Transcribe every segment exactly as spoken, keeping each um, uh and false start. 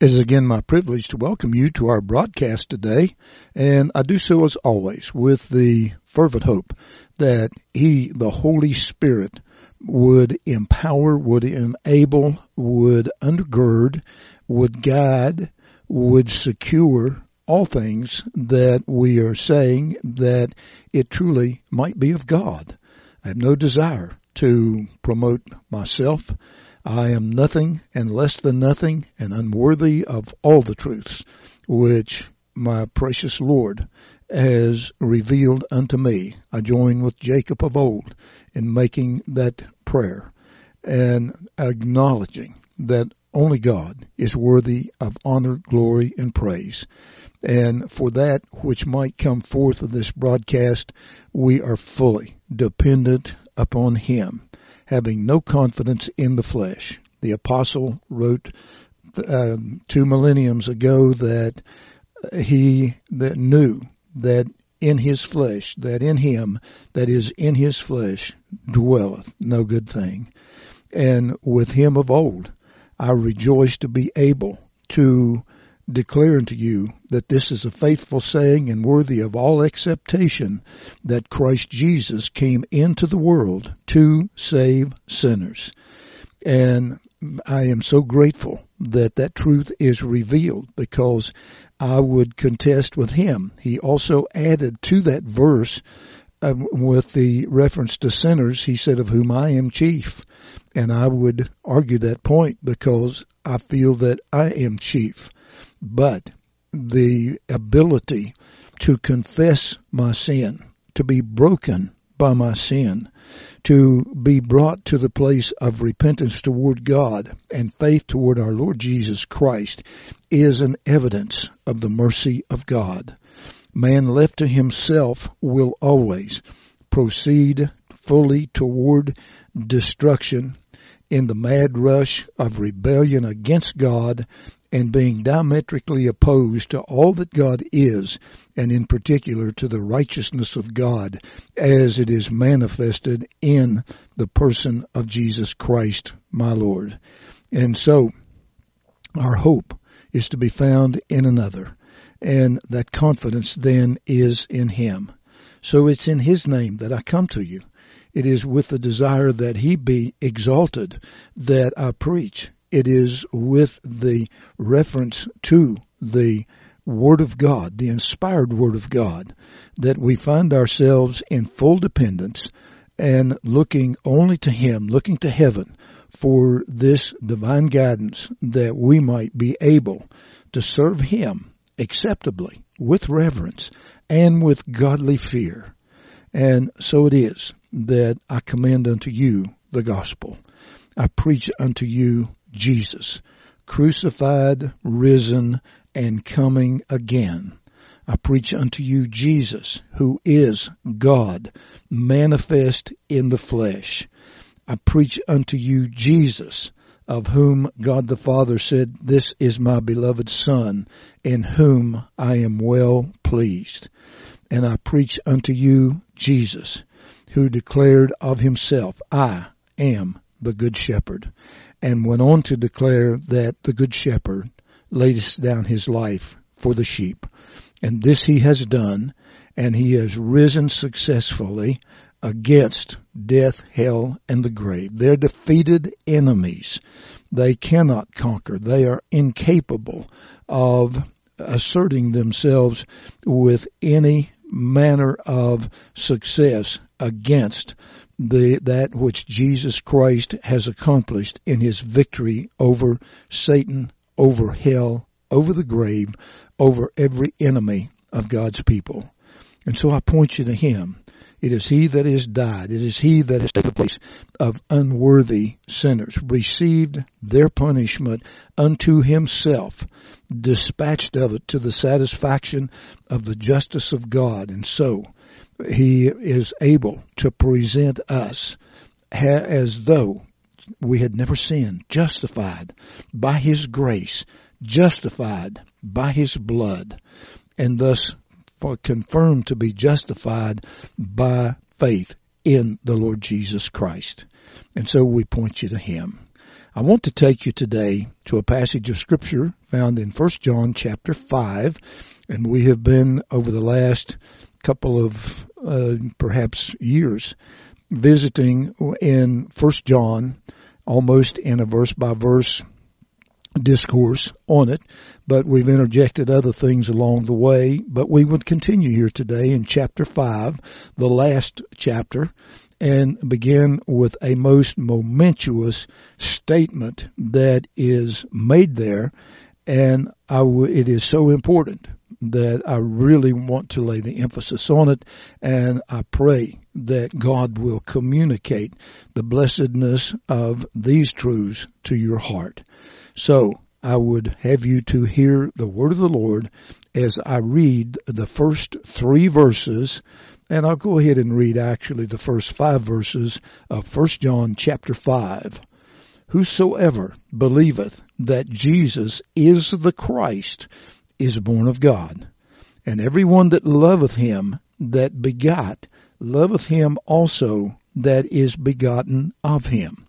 It is again my privilege to welcome you to our broadcast today, and I do so as always with the fervent hope that He, the Holy Spirit, would empower, would enable, would undergird, would guide, would secure all things that we are saying, that it truly might be of God. I have no desire to promote myself. I am nothing and less than nothing and unworthy of all the truths which my precious Lord has revealed unto me. I join with Jacob of old in making that prayer and acknowledging that only God is worthy of honor, glory, and praise. And for that which might come forth of this broadcast, we are fully dependent upon Him, having no confidence in the flesh. The apostle wrote uh, two millenniums ago that he that knew that in his flesh, that in him, that is in his flesh, dwelleth no good thing. And with him of old, I rejoice to be able to declare unto you that this is a faithful saying and worthy of all acceptation, that Christ Jesus came into the world to save sinners. And I am so grateful that that truth is revealed, because I would contest with him. He also added to that verse uh, with the reference to sinners, he said, of whom I am chief. And I would argue that point because I feel that I am chief. But the ability to confess my sin, to be broken by my sin, to be brought to the place of repentance toward God and faith toward our Lord Jesus Christ, is an evidence of the mercy of God. Man left to himself will always proceed fully toward destruction in the mad rush of rebellion against God, and being diametrically opposed to all that God is, and in particular to the righteousness of God as it is manifested in the person of Jesus Christ, my Lord. And so our hope is to be found in another, and that confidence then is in Him. So it's in His name that I come to you. It is with the desire that He be exalted that I preach. It is with the reference to the Word of God, the inspired Word of God, that we find ourselves in full dependence and looking only to Him, looking to heaven for this divine guidance, that we might be able to serve Him acceptably, with reverence, and with godly fear. And so it is that I commend unto you the gospel. I preach unto you Jesus, crucified, risen, and coming again. I preach unto you Jesus, who is God, manifest in the flesh. I preach unto you Jesus, of whom God the Father said, "This is my beloved Son, in whom I am well pleased." And I preach unto you Jesus, who declared of Himself, "I am the Good Shepherd," and went on to declare that the Good Shepherd laid down His life for the sheep. And this He has done, and He has risen successfully against death, hell, and the grave. They're defeated enemies. They cannot conquer. They are incapable of asserting themselves with any manner of success against the that which Jesus Christ has accomplished in His victory over Satan, over hell, over the grave, over every enemy of God's people. And so I point you to Him. It is He that has died. It is He that has taken the place of unworthy sinners, received their punishment unto Himself, dispatched of it to the satisfaction of the justice of God. And so He is able to present us as though we had never sinned, justified by His grace, justified by His blood, and thus for confirmed to be justified by faith in the Lord Jesus Christ. And so we point you to Him. I want to take you today to a passage of Scripture found in First John chapter five. And we have been, over the last couple of uh, perhaps years, visiting in First John, almost in a verse-by-verse discourse on it, but we've interjected other things along the way. But we would continue here today in chapter five, the last chapter, and begin with a most momentous statement that is made there. And I w- it is so important that I really want to lay the emphasis on it, and I pray that God will communicate the blessedness of these truths to your heart. So I would have you to hear the word of the Lord as I read the first three verses, and I'll go ahead and read actually the first five verses of First John chapter five. Whosoever believeth that Jesus is the Christ is born of God, and every one that loveth him that begot loveth him also that is begotten of him.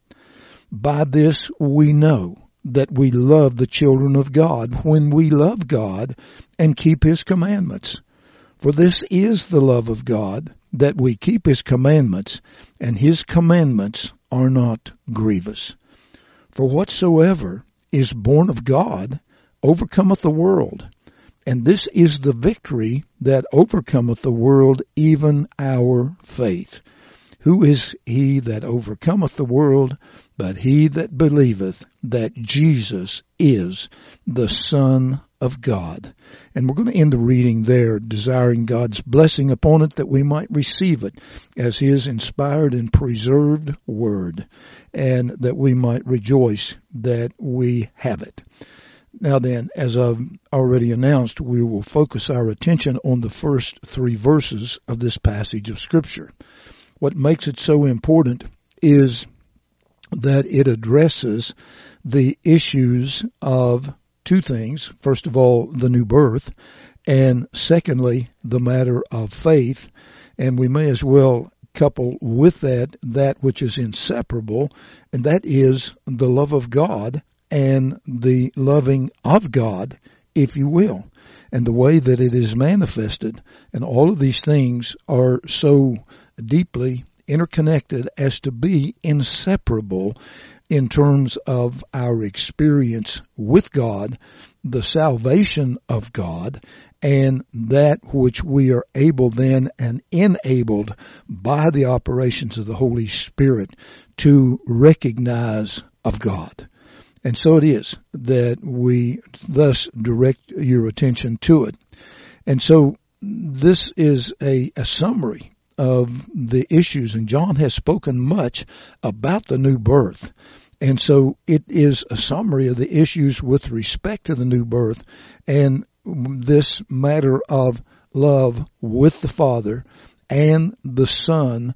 By this we know that we love the children of God, when we love God and keep his commandments. For this is the love of God, that we keep his commandments, and his commandments are not grievous. For whatsoever is born of God overcometh the world, and this is the victory that overcometh the world, even our faith. Who is he that overcometh the world, but he that believeth that Jesus is the Son of God? And we're going to end the reading there, desiring God's blessing upon it, that we might receive it as his inspired and preserved word, and that we might rejoice that we have it. Now then, as I've already announced, we will focus our attention on the first three verses of this passage of Scripture. What makes it so important is that it addresses the issues of two things. First of all, the new birth, and secondly, the matter of faith. And we may as well couple with that that which is inseparable, and that is the love of God and the loving of God, if you will, and the way that it is manifested. And all of these things are so deeply interconnected as to be inseparable in terms of our experience with God, the salvation of God, and that which we are able then and enabled by the operations of the Holy Spirit to recognize of God. And so it is that we thus direct your attention to it. And so this is a, a summary of the issues, and John has spoken much about the new birth. And so it is a summary of the issues with respect to the new birth and this matter of love with the Father and the Son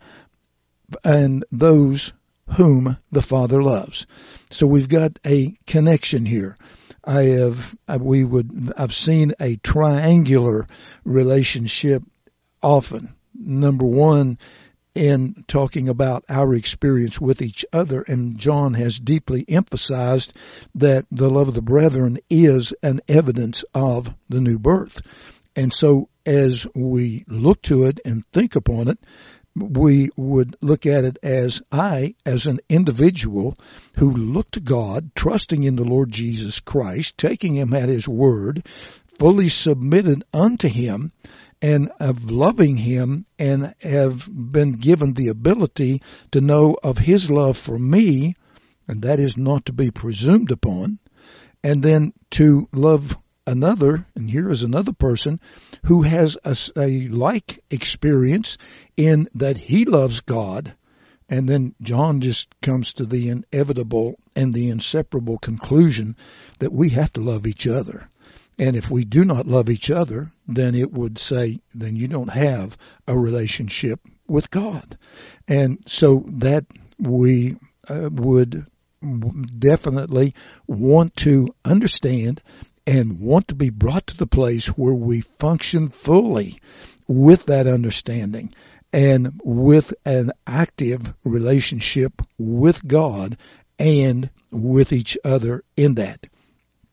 and those whom the Father loves. So we've got a connection here. I have, we would, I've seen a triangular relationship often. Number one, in talking about our experience with each other, and John has deeply emphasized that the love of the brethren is an evidence of the new birth. And so as we look to it and think upon it, we would look at it as I, as an individual who looked to God, trusting in the Lord Jesus Christ, taking him at his word, fully submitted unto him, and of loving him, and have been given the ability to know of his love for me, and that is not to be presumed upon, and then to love another, and here is another person who has a, a like experience in that he loves God. And then John just comes to the inevitable and the inseparable conclusion that we have to love each other. And if we do not love each other, then it would say, then you don't have a relationship with God. And so that we uh, would definitely want to understand and want to be brought to the place where we function fully with that understanding and with an active relationship with God and with each other in that.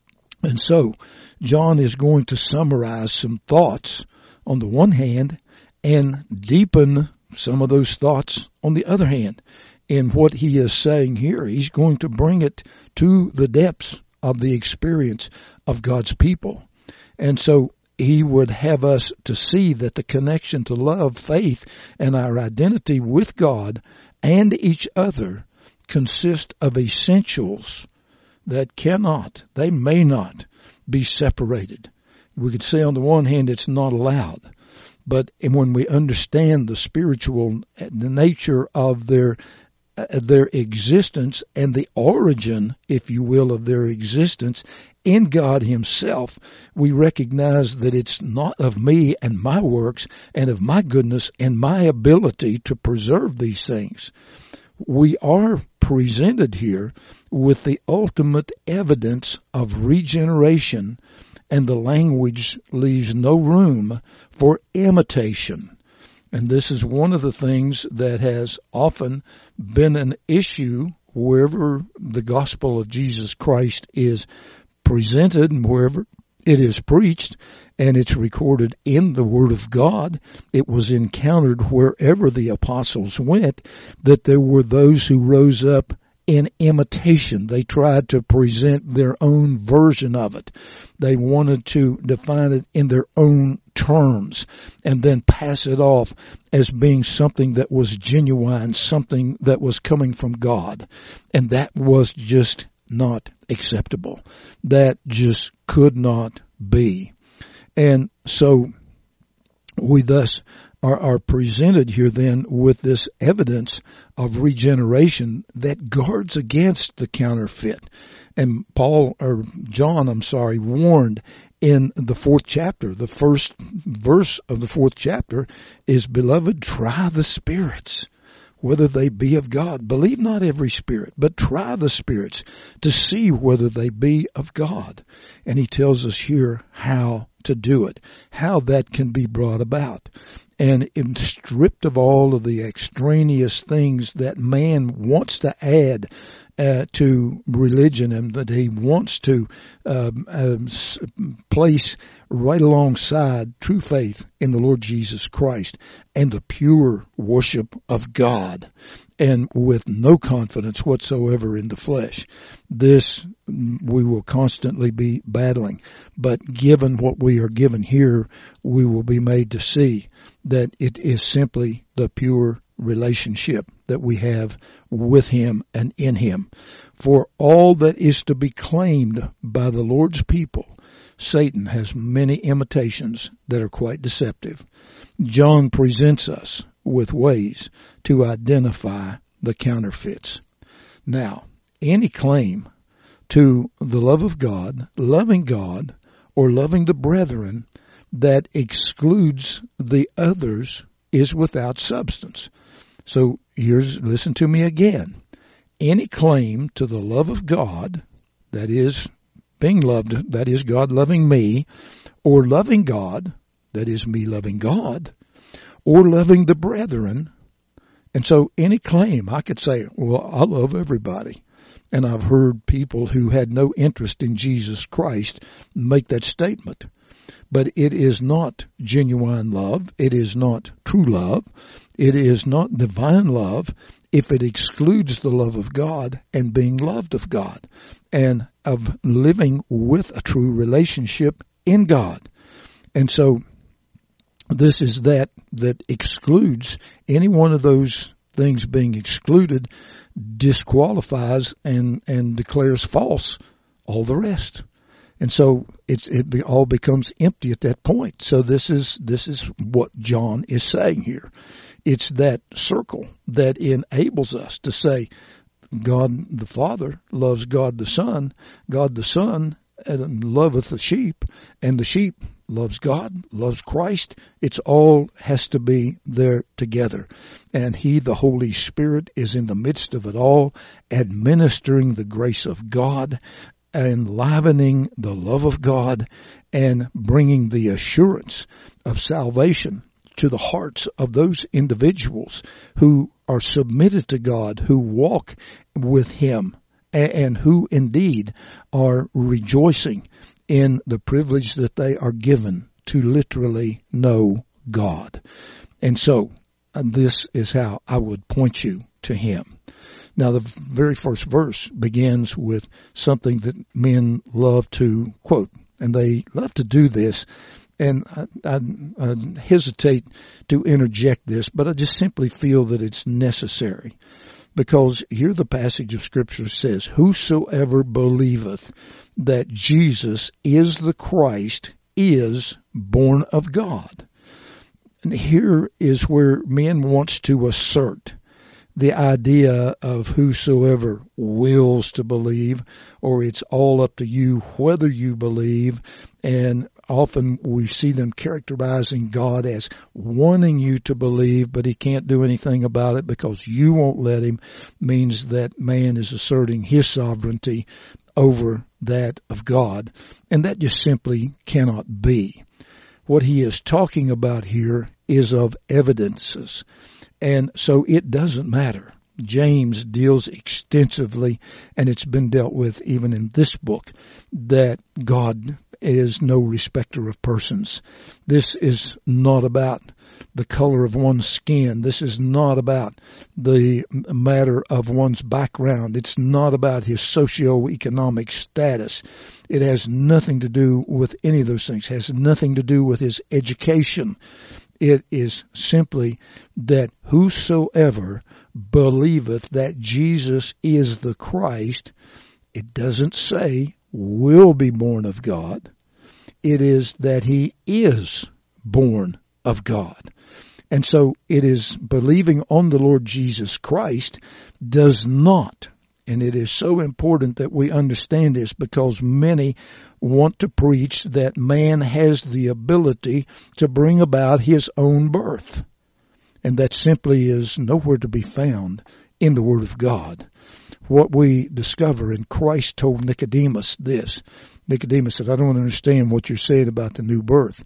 And so John is going to summarize some thoughts on the one hand and deepen some of those thoughts on the other hand. In what he is saying here, he's going to bring it to the depths of the experience of God's people. And so he would have us to see that the connection to love, faith, and our identity with God and each other consist of essentials that cannot, they may not be separated. We could say on the one hand it's not allowed, but when we understand the spiritual, the nature of their their existence and the origin, if you will, of their existence in God himself, we recognize that it's not of me and my works and of my goodness and my ability to preserve these things. We are presented here with the ultimate evidence of regeneration, and the language leaves no room for imitation. And this is one of the things that has often been an issue wherever the gospel of Jesus Christ is presented and wherever it is preached, and it's recorded in the Word of God. It was encountered wherever the apostles went, that there were those who rose up in imitation. They tried to present their own version of it. They wanted to define it in their own terms and then pass it off as being something that was genuine, something that was coming from God. And that was just not acceptable. That just could not be. And so we thus are, are presented here then with this evidence of regeneration that guards against the counterfeit. And Paul, or John, I'm sorry, warned in the fourth chapter, the first verse of the fourth chapter is, "Beloved, try the spirits, whether they be of God. Believe not every spirit, but try the spirits to see whether they be of God." And he tells us here how to do it, how that can be brought about. And stripped of all of the extraneous things that man wants to add uh, to religion and that he wants to um, um, place right alongside true faith in the Lord Jesus Christ and the pure worship of God, and with no confidence whatsoever in the flesh. This we will constantly be battling. But given what we are given here, we will be made to see that it is simply the pure relationship that we have with Him and in Him. For all that is to be claimed by the Lord's people, Satan has many imitations that are quite deceptive. John presents us with ways to identify the counterfeits. Now, any claim to the love of God, loving God, or loving the brethren that excludes the others is without substance. So here's, listen to me again. Any claim to the love of God, that is being loved, that is God loving me, or loving God, that is me loving God, or loving the brethren. And so any claim, I could say, well, I love everybody. And I've heard people who had no interest in Jesus Christ make that statement. But it is not genuine love. It is not true love. It is not divine love if it excludes the love of God and being loved of God and of living with a true relationship in God. And so this is that that excludes any one of those things. Being excluded disqualifies and, and declares false all the rest. And so it's, it be, all becomes empty at that point. So this is, this is what John is saying here. It's that circle that enables us to say God the Father loves God the Son, God the Son loveth the sheep, and the sheep loves God, loves Christ. It's all has to be there together. And He, the Holy Spirit, is in the midst of it all, administering the grace of God, enlivening the love of God, and bringing the assurance of salvation to the hearts of those individuals who are submitted to God, who walk with Him, and who indeed are rejoicing in the privilege that they are given to literally know God. And so uh, this is how I would point you to him. Now, the very first verse begins with something that men love to quote, and they love to do this. And I, I, I hesitate to interject this, but I just simply feel that it's necessary. Because here the passage of Scripture says, whosoever believeth that Jesus is the Christ is born of God. And here is where men wants to assert the idea of whosoever wills to believe, or it's all up to you whether you believe. And often we see them characterizing God as wanting you to believe, but he can't do anything about it because you won't let him, means that man is asserting his sovereignty over that of God. And that just simply cannot be. What he is talking about here is of evidences. And so it doesn't matter. James deals extensively, and it's been dealt with even in this book, that God is no respecter of persons. This is not about the color of one's skin. This is not about the matter of one's background. It's not about his socioeconomic status. It has nothing to do with any of those things. It has nothing to do with his education. It is simply that whosoever believeth that Jesus is the Christ, it doesn't say will be born of God. It is that he is born of God. And so it is believing on the Lord Jesus Christ does not, and it is so important that we understand this because many want to preach that man has the ability to bring about his own birth. And that simply is nowhere to be found in the Word of God. What we discover, and Christ told Nicodemus this. Nicodemus said, I don't understand what you're saying about the new birth.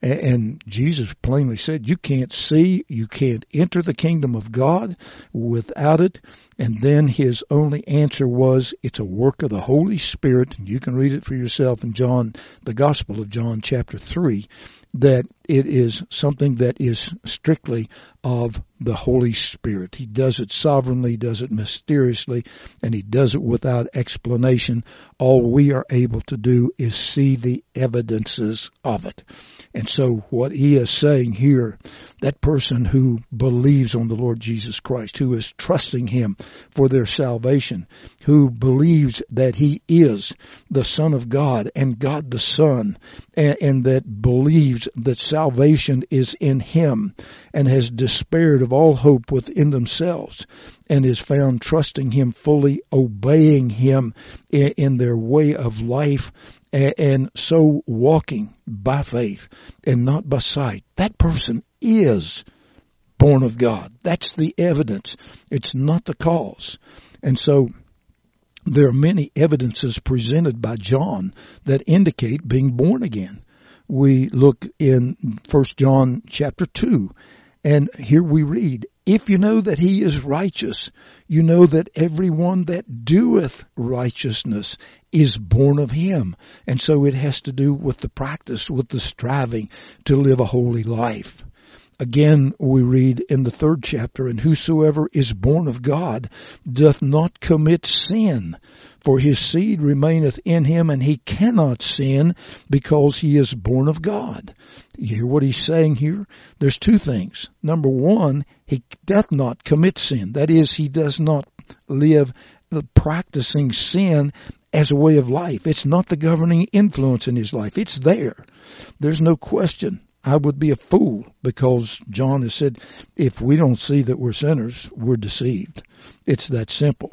And Jesus plainly said, you can't see, you can't enter the kingdom of God without it. And then his only answer was, it's a work of the Holy Spirit. And you can read it for yourself in John, the Gospel of John, chapter three, that it is something that is strictly of the Holy Spirit. He does it sovereignly, does it mysteriously, and he does it without explanation. All we are able to do is see the evidences of it. And so what he is saying here, that person who believes on the Lord Jesus Christ, who is trusting him for their salvation, who believes that he is the Son of God and God the Son, and, and that believes that salvation is in him and has despaired of all hope within themselves and is found trusting him fully, obeying him in, in their way of life, and, and so walking by faith and not by sight. That person is born of God. That's the evidence. It's not the cause. And so there are many evidences presented by John that indicate being born again. We look in First John chapter two, and here we read, if you know that he is righteous, you know that everyone that doeth righteousness is born of him. And so it has to do with the practice, with the striving to live a holy life. Again, we read in the third chapter, and whosoever is born of God doth not commit sin, for his seed remaineth in him, and he cannot sin because he is born of God. You hear what he's saying here? There's two things. Number one, he doth not commit sin. That is, he does not live practicing sin as a way of life. It's not the governing influence in his life. It's there. There's no question. I would be a fool because John has said, if we don't see that we're sinners, we're deceived. It's that simple.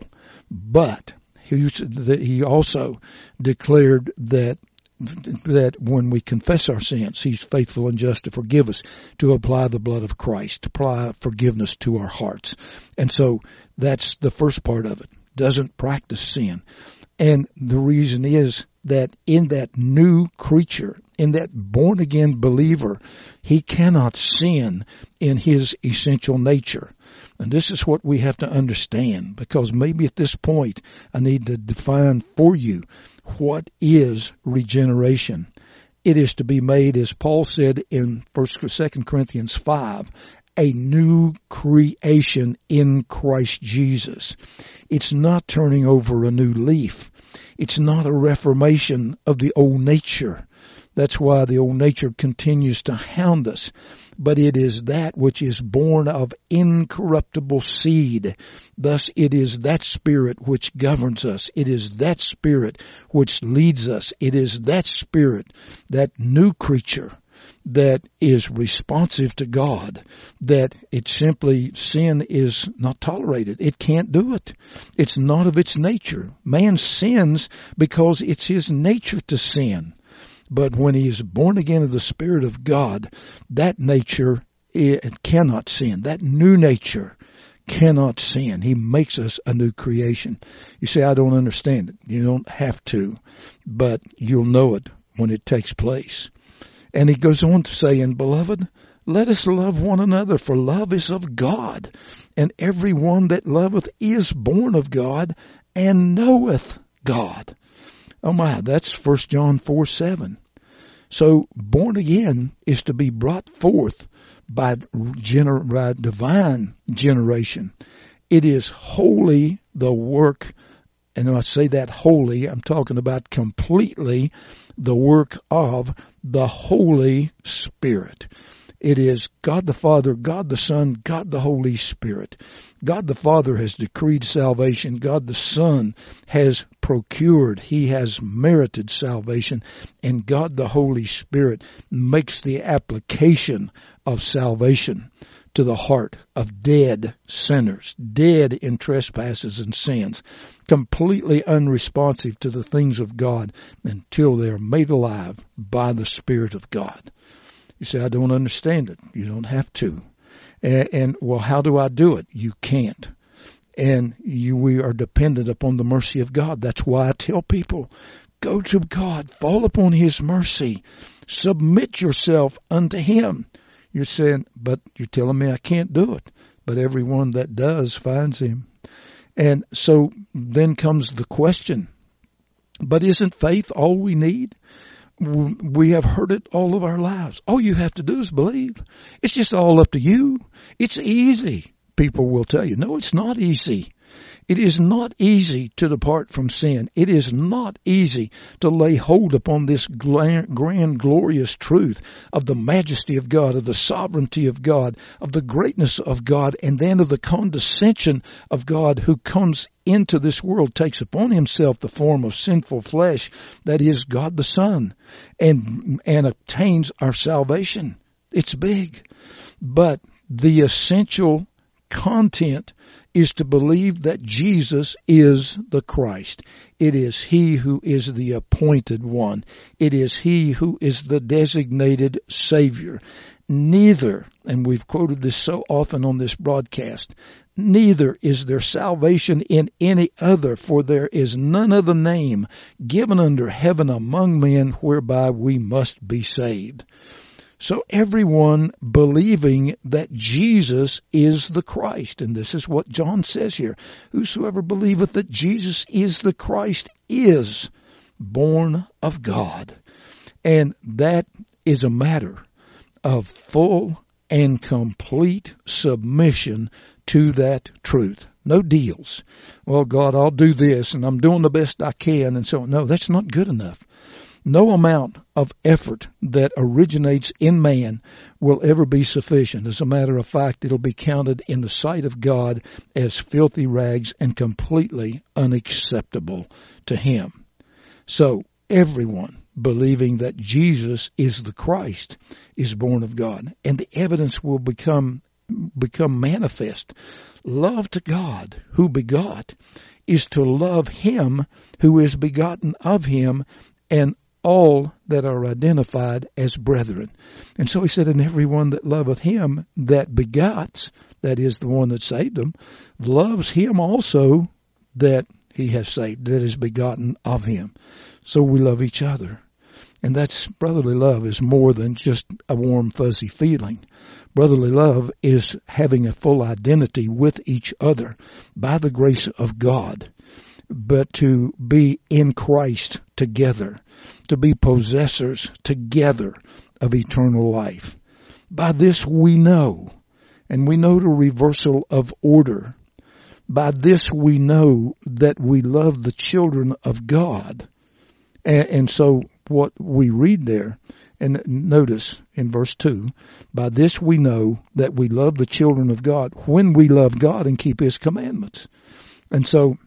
But he, he also declared that that when we confess our sins, he's faithful and just to forgive us, to apply the blood of Christ, to apply forgiveness to our hearts. And so that's the first part of it. Doesn't practice sin. And the reason is that in that new creature, in that born-again believer, he cannot sin in his essential nature. And this is what we have to understand, because maybe at this point I need to define for you what is regeneration. It is to be made, as Paul said in First or Second Corinthians five, a new creation in Christ Jesus. It's not turning over a new leaf. It's not a reformation of the old nature. That's why the old nature continues to hound us. But it is that which is born of incorruptible seed. Thus it is that Spirit which governs us. It is that Spirit which leads us. It is that Spirit, that new creature, that is responsive to God, that it simply, sin is not tolerated. It can't do it. It's not of its nature. Man sins because it's his nature to sin. But when he is born again of the Spirit of God, that nature, it cannot sin. That new nature cannot sin. He makes us a new creation. You say, I don't understand it. You don't have to, but you'll know it when it takes place. And he goes on to say, and beloved, let us love one another, for love is of God. And every one that loveth is born of God and knoweth God. Oh my, that's First John four seven. So born again is to be brought forth by, gener- by divine generation. It is wholly the work, and when I say that wholly, I'm talking about completely the work of the Holy Spirit. It is God the Father, God the Son, God the Holy Spirit. God the Father has decreed salvation. God the Son has procured. He has merited salvation. And God the Holy Spirit makes the application of salvation to the heart of dead sinners, dead in trespasses and sins, completely unresponsive to the things of God until they are made alive by the Spirit of God. You say, I don't understand it. You don't have to. And, and well, how do I do it? You can't. And you, we are dependent upon the mercy of God. That's why I tell people, go to God, fall upon His mercy, submit yourself unto Him. You're saying, but you're telling me I can't do it. But everyone that does finds Him. And so then comes the question, but isn't faith all we need? We have heard it all of our lives. All you have to do is believe. It's just all up to you. It's easy. People will tell you, no, it's not easy. It is not easy to depart from sin. It is not easy to lay hold upon this grand, glorious truth of the majesty of God, of the sovereignty of God, of the greatness of God, and then of the condescension of God who comes into this world, takes upon Himself the form of sinful flesh, that is God the Son, and, and obtains our salvation. It's big. But the essential content is to believe that Jesus is the Christ. It is He who is the appointed one. It is He who is the designated Savior. Neither, and we've quoted this so often on this broadcast, neither is there salvation in any other, for there is none other name given under heaven among men whereby we must be saved. So everyone believing that Jesus is the Christ, and this is what John says here, whosoever believeth that Jesus is the Christ is born of God. And that is a matter of full and complete submission to that truth. No deals. Well, God, I'll do this, and I'm doing the best I can, and so on. No, that's not good enough. No amount of effort that originates in man will ever be sufficient. As a matter of fact, it'll be counted in the sight of God as filthy rags and completely unacceptable to Him. So everyone believing that Jesus is the Christ is born of God, and the evidence will become become manifest. Love to God who begot is to love Him who is begotten of Him, and all that are identified as brethren. And so He said, and everyone that loveth Him that begots, that is the one that saved them, loves Him also that He has saved, that is begotten of Him. So we love each other. And that's brotherly love is more than just a warm, fuzzy feeling. Brotherly love is having a full identity with each other by the grace of God, but to be in Christ together, to be possessors together of eternal life. By this we know, and we know the reversal of order. By this we know that we love the children of God. And, and so what we read there, and notice in verse two, by this we know that we love the children of God when we love God and keep His commandments. And so,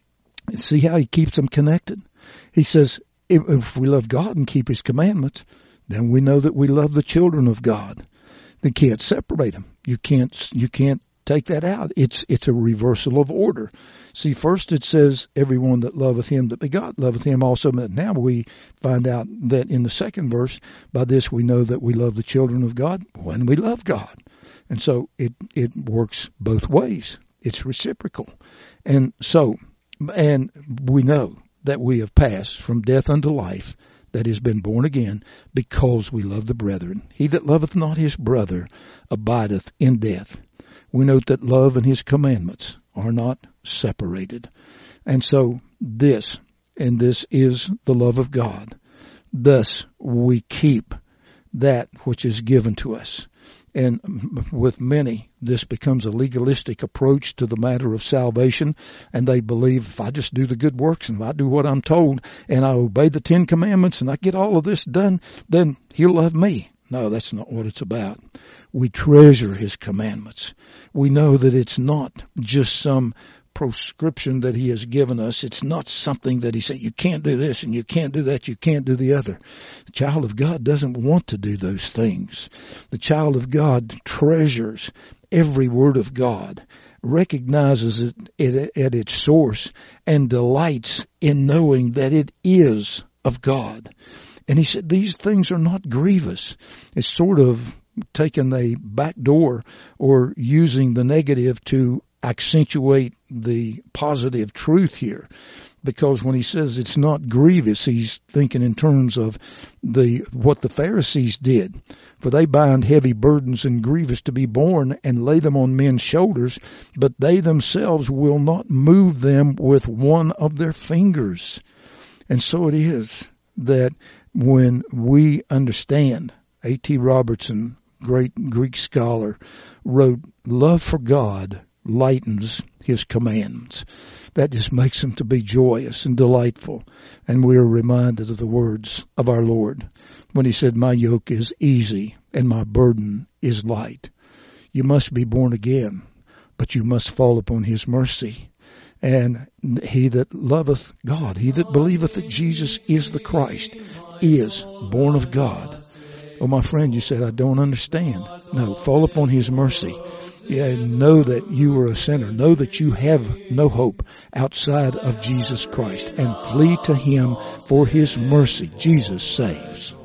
see how He keeps them connected. He says, if, if we love God and keep His commandments, then we know that we love the children of God. They can't separate them. You can't, you can't take that out. It's, it's a reversal of order. See, first it says, everyone that loveth Him that begot loveth Him also. But now we find out that in the second verse, by this we know that we love the children of God when we love God. And so it, it works both ways. It's reciprocal. And so, and we know that we have passed from death unto life, that has been born again, because we love the brethren. He that loveth not his brother abideth in death. We note that love and His commandments are not separated. And so this, and this is the love of God. Thus we keep that which is given to us. And with many, this becomes a legalistic approach to the matter of salvation. And they believe if I just do the good works and if I do what I'm told and I obey the Ten Commandments and I get all of this done, then He'll love me. No, that's not what it's about. We treasure His commandments. We know that it's not just some proscription that He has given us. It's not something that He said, you can't do this and you can't do that, you can't do the other. The child of God doesn't want to do those things. The child of God treasures every word of God, recognizes it at its source, and delights in knowing that it is of God. And He said these things are not grievous. It's sort of taking the back door or using the negative to accentuate the positive truth here. Because when He says it's not grievous, He's thinking in terms of the what the Pharisees did. For they bind heavy burdens and grievous to be borne and lay them on men's shoulders, but they themselves will not move them with one of their fingers. And so it is that when we understand, A T Robertson, great Greek scholar, wrote, love for God lightens His commandments. That just makes them to be joyous and delightful. And we are reminded of the words of our Lord when He said, my yoke is easy and my burden is light. You must be born again, but you must fall upon His mercy. And he that loveth God, he that believeth that Jesus is the Christ, is born of God. Oh, my friend, you said, I don't understand. No, fall upon His mercy. Yeah, know that you are a sinner. Know that you have no hope outside of Jesus Christ, and flee to Him for His mercy. Jesus saves.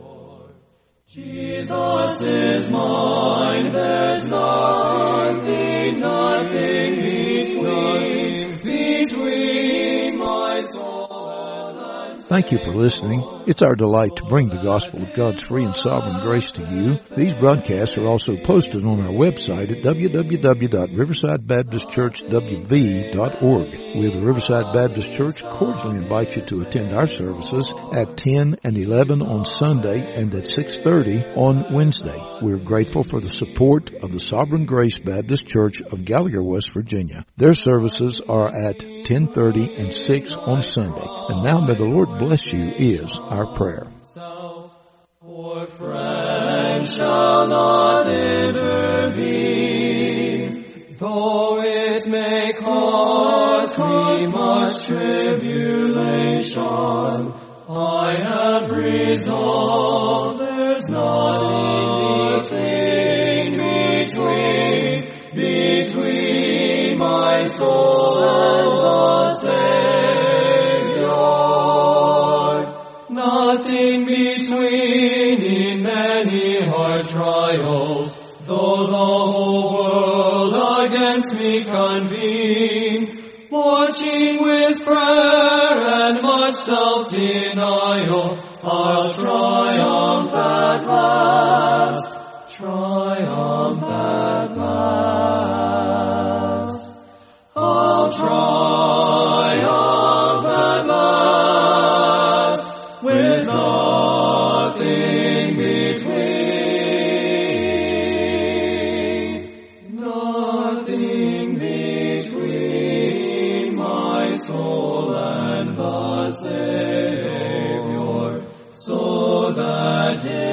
Jesus is mine. There's nothing, nothing between, between my soul and sin. Thank you for listening. It's our delight to bring the gospel of God's free and sovereign grace to you. These broadcasts are also posted on our website at w w w dot riverside baptist church w v dot org. We of the Riverside Baptist Church cordially invite you to attend our services at ten and eleven on Sunday and at six thirty on Wednesday. We're grateful for the support of the Sovereign Grace Baptist Church of Gallagher, West Virginia. Their services are at ten thirty and six on Sunday. And now may the Lord bless you is our prayer. For friends shall not intervene, though it may cause me much tribulation. I have resolved there's nothing between, between my soul and the Savior. Nothing between in many hard trials, though the whole world against me convene. Watching with prayer and much self-denial, I'll try between, nothing between my soul and the Savior, so that